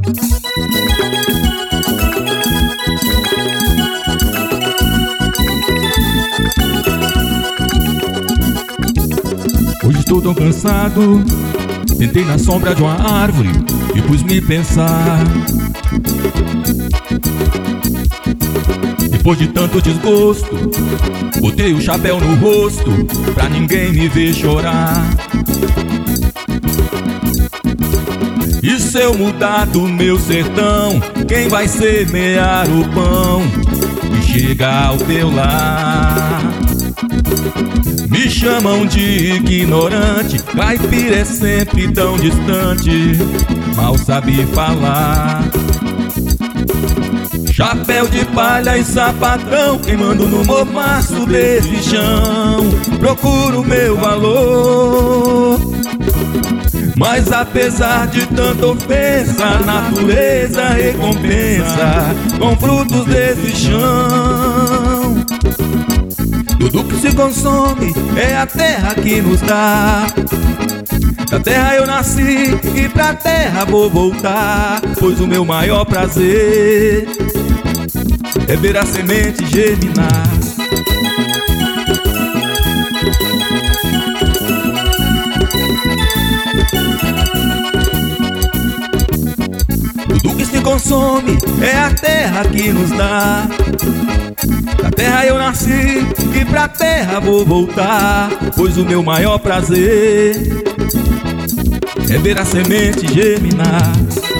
Hoje estou tão cansado, sentei na sombra de uma árvore e pus-me pensar. Depois de tanto desgosto, botei o chapéu no rosto pra ninguém me ver chorar. E se eu mudar do meu sertão, quem vai semear o pão e chegar ao teu lar? Me chamam de ignorante, caipira é sempre tão distante, mal sabe falar. Chapéu de palha e sapatão, queimando no mormaço desse chão, procuro meu valor. Mas apesar de tanta ofensa, a natureza recompensa com frutos desse chão. Tudo que se consome é a terra que nos dá. Da terra eu nasci e pra terra vou voltar, pois o meu maior prazer é ver a semente germinar. Tudo que se consome é a terra que nos dá. Da terra eu nasci e pra terra vou voltar, pois o meu maior prazer é ver a semente germinar.